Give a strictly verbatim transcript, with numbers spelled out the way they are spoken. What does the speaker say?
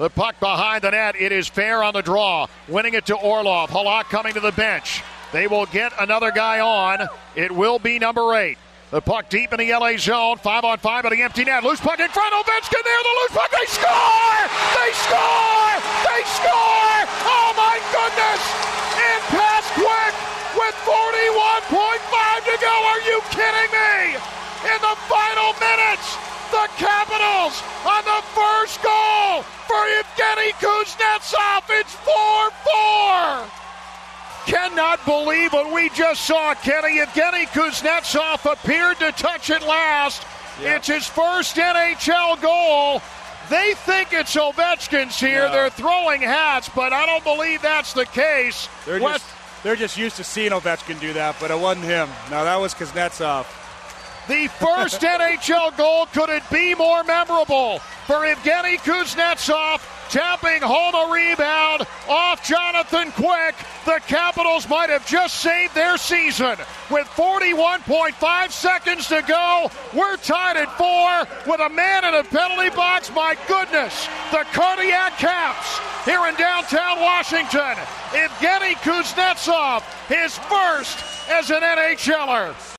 The puck behind the net. It is fair on the draw. Winning it to Orlov. Halak coming to the bench. They will get another guy on. It will be number eight. The puck deep in the L A zone. Five on five at the empty net. Loose puck in front. Ovechkin there. The loose puck. They score! They score! They score! Oh my goodness! In pass quick with forty-one point five to go. Are you kidding me? In the final minutes, the Capitals on the first goal for Evgeny Kuznetsov. It's four four. Cannot believe what we just saw, Kenny. Evgeny Kuznetsov appeared to touch it last. Yeah. It's his first N H L goal. They think it's Ovechkin's here. Yeah. They're throwing hats, but I don't believe that's the case. They're just, they're just used to seeing Ovechkin do that, but it wasn't him. No, that was Kuznetsov. The first N H L goal, could it be more memorable for Evgeny Kuznetsov? Tapping home a rebound off Jonathan Quick. The Capitals might have just saved their season. With forty-one point five seconds to go, we're tied at four with a man in a penalty box. My goodness, the Cardiac Caps here in downtown Washington. Evgeny Kuznetsov, his first as an N H L er.